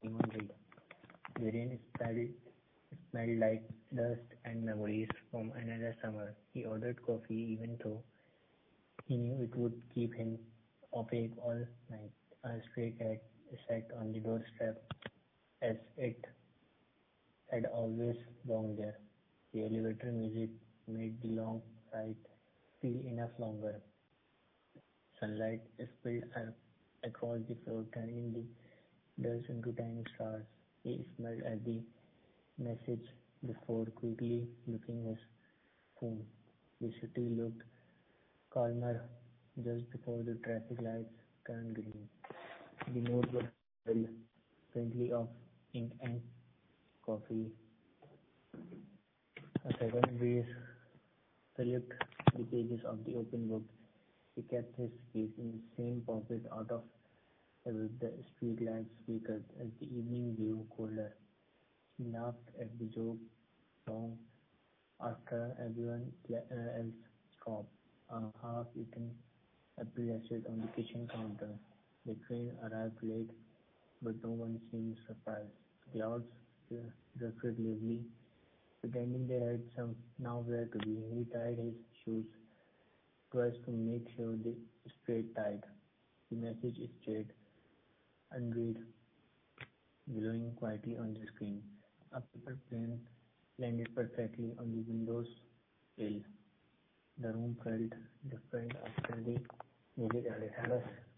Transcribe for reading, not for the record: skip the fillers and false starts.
anyone read. The rain smelled like dust and memories from another summer. He ordered coffee even though he knew it would keep him awake all night. A stray cat sat on the doorstep as it had always longed there. The elevator music made the long ride feel enough longer. Sunlight spilled across the floor, turning the dust into tiny stars. He smiled at the message before quickly looking his phone. The city looked calmer just before the traffic lights turned green. The note was filled faintly of ink and coffee. A second breeze flipped the pages of the open book. He kept his keys in the same pocket out of habit. The street lights flickered as the evening grew colder. He laughed at the joke long after everyone else stopped. A half-eaten apple rested on the kitchen counter. The train arrived late, but no one seemed surprised. Clouds drifted lazily, pretending they had some nowhere to be. He tied his shoes twice to make sure they stayed tight. The message stayed unread, glowing quietly on the screen. A paper plane landed perfectly on the window's sill. The room felt different after the music ended. Hello.